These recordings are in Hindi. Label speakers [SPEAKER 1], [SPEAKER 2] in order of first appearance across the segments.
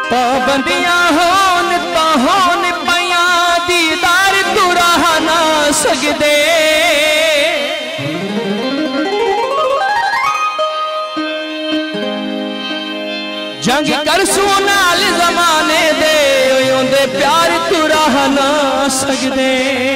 [SPEAKER 1] पाबंदियां होन ता होन पया दीदार तू रह ना सकदे। जंग कर सुनाल जमाने दे ओंदे प्यार तू रह ना सकदे।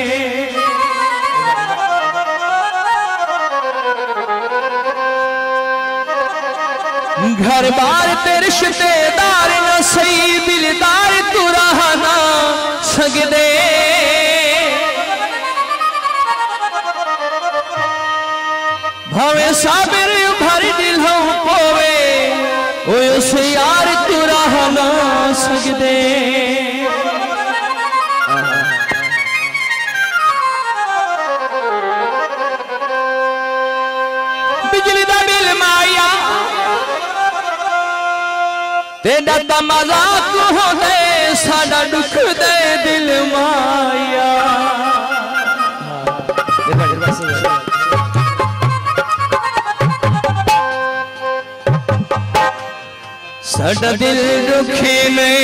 [SPEAKER 1] घर बार ते रिश्तेदार न सही दिलदार तू रह ना सकदे। भावे साबिर भर दिल हो पोवे उस यार तू रह ना सकदे। बिजली दा बिल माया तेरा ता मजाक होंदे साडा दुख दे दिल माया। साडा दिल दुखे में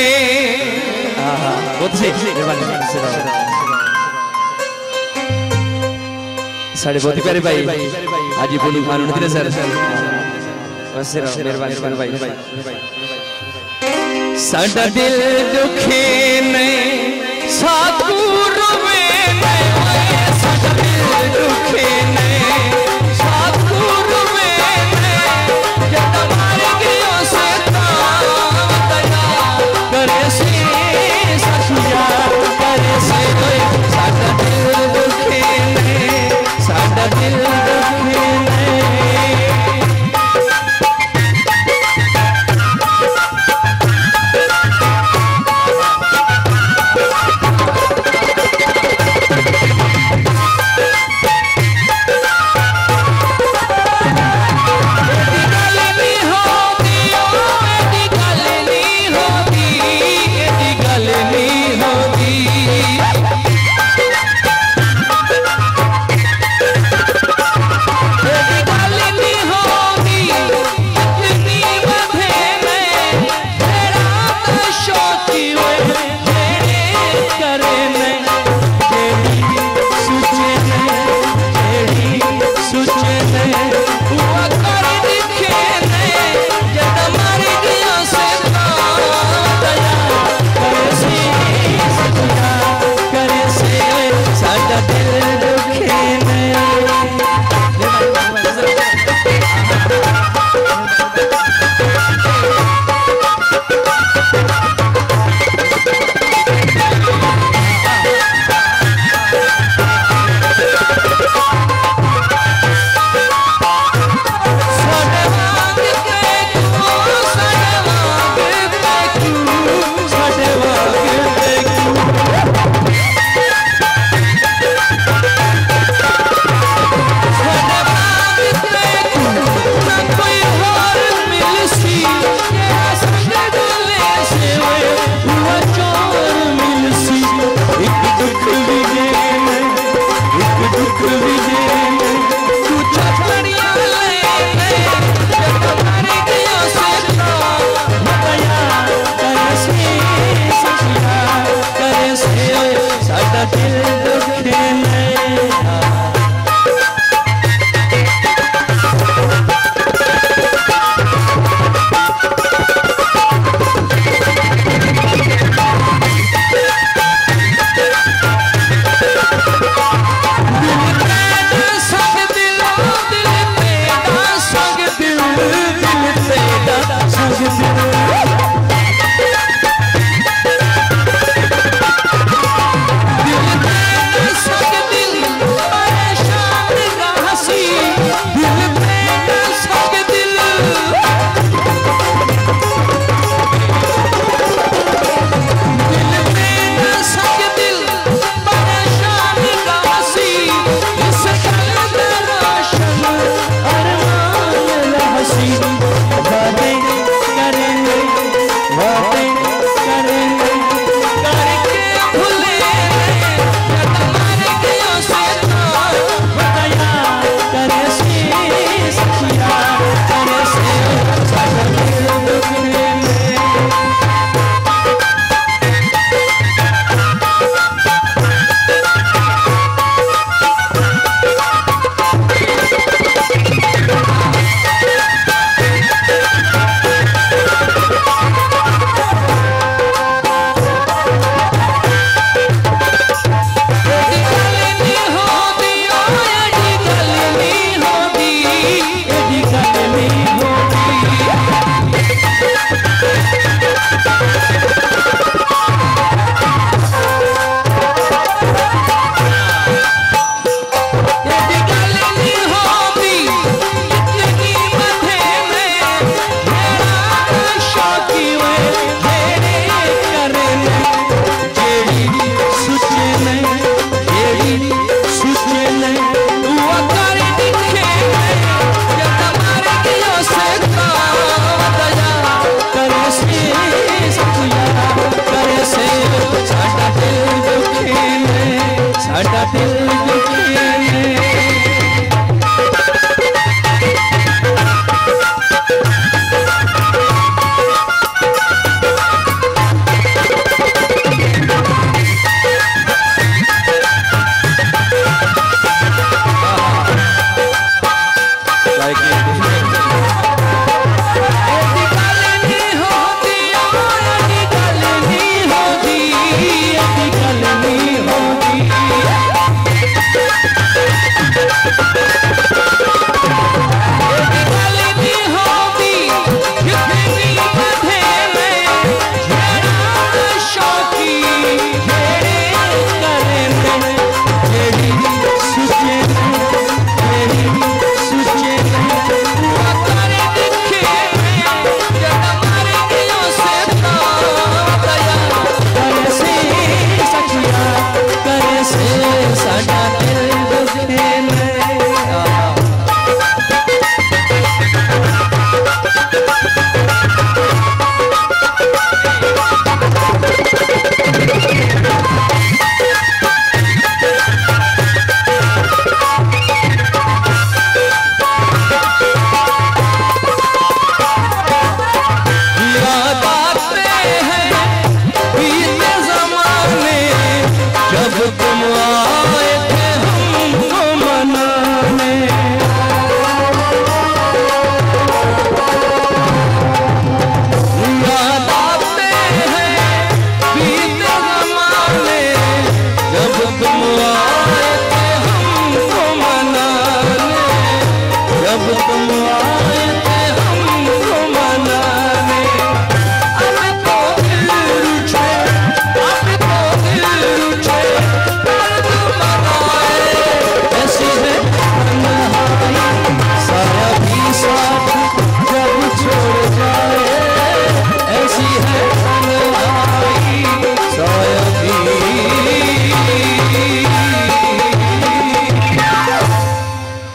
[SPEAKER 1] साढ़े बहुत ही प्यारे भाई आज बोलू खान सर मेहरबानी भाई। साडा दिल दुखे में सातपुर में साडा दिल दुखे में सातपुर में जब मार गयो से करे से सखिया करे से साडा दिल दुखे में साडा दिल दुखे में।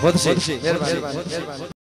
[SPEAKER 1] खुद से।